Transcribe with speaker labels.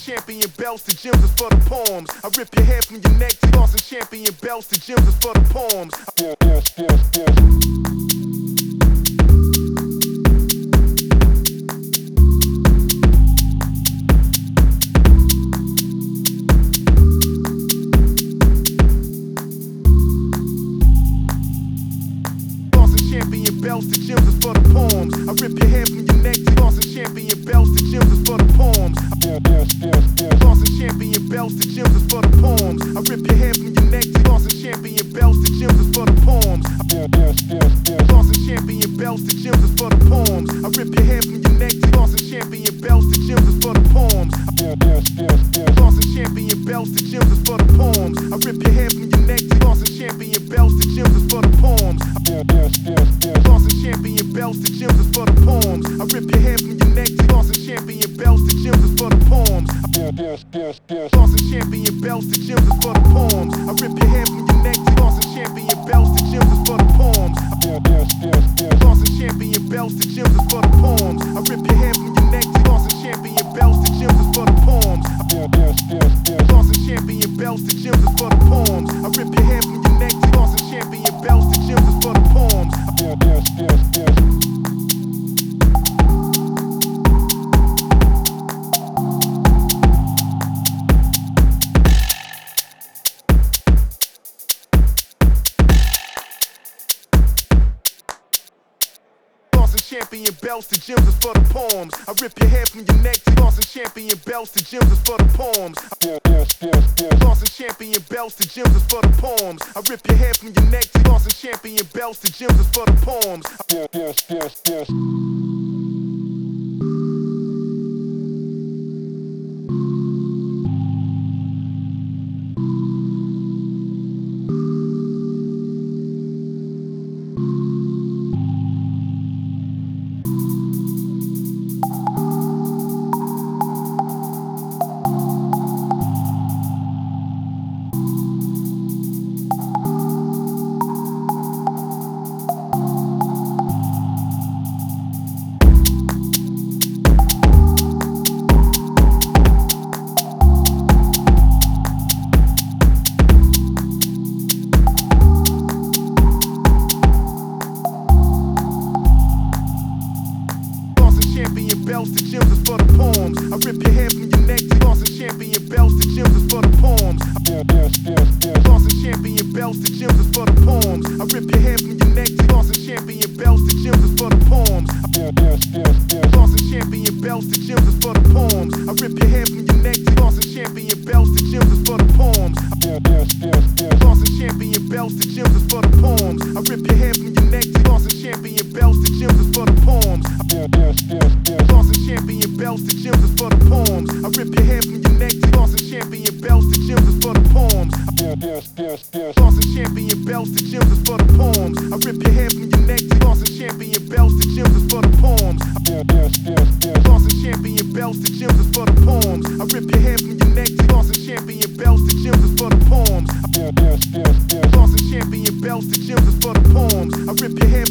Speaker 1: champion belts, the gems is for the poems. I rip your hair from your neck to tossing champion belts, the gems is for the poems. Champion belts, the gems is for the poems. I rip your hair from your neck to tossing champion belts, the gems is for the poems. Tossing champion belts, the gems is for the poems. I rip your hair from your neck to tossing champion belts, the gems is for the poems. Tossing champion belts, the gems is for the poems. I rip your hair from your neck to tossing champion belts, the gems is for the poems. Tossing champion belts, the gems is for the poems. I rip your hair from your neck to tossing champion belts, the gems is for the poems. Tossing champion belts, the gems is for the poems. I rip your hair from your neck to tossing champion belts, the gems is for the poems. Tossing champion belts, the gems is for the poems. I rip your hair from your neck to tossing champion belts, the gems is for the poems. Tossing champion belts, the gems is for the poems. I rip your hair from your neck to tossing champion belts, the gems is for the poems. Tossing champion belts, the gems is for the poems. I rip your hair from your neck to tossing champion belts, the gems is for the poems. Champion belts, the gems is for the poems. I rip your hair from your neck to tossing champion belts, the gems is for the poems. Tossing champion belts, the gems is for the poems. I rip your hair from your neck to tossing champion belts, the gems is for the poems. Belts, the gems is for the poems. I rip your hair from your neck to tossing champion belts, the gems is for the poems. Tossing champion belts, the gems is for the poems. I rip your hair from your neck to tossing champion belts, the gems is for the poems. Tossing champion belts, the gems is for the poems. I rip your hair from your neck to tossing champion belts, the gems is for the poems. Tossing champion belts, the gems is for the poems. I rip your hair from your neck to tossing champion belts, the gems is for the poems. Tossing champion belts, the gems is for the poems. I rip your hair from your neck to tossing champion belts, the gems is for the poems. Tossing champion belts, the gems is for the poems. I rip your hair from your neck to tossing champion belts, the gems is for the poems. Tossing champion belts, the gems is for the poems. I rip your hair from your neck to tossing champion belts, the gems is for the poems. Tossing champion belts, the gems is for the poems. I rip your hair